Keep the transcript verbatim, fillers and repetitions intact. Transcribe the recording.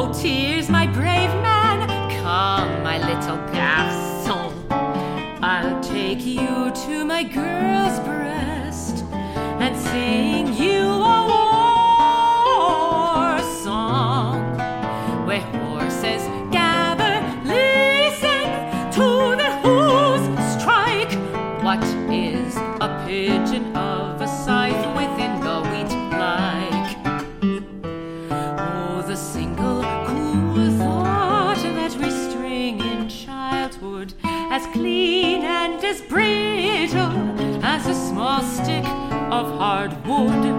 Oh, tears, my brave man, come, my little garçon. I'll take you to my girl's breast and sing you a war song, where horses gather, listen to their hooves strike. What is a pigeon of a scythe within the wheat like? Oh, the single cool thought that we string in childhood, as clean and as brittle as a small stick of hard wood.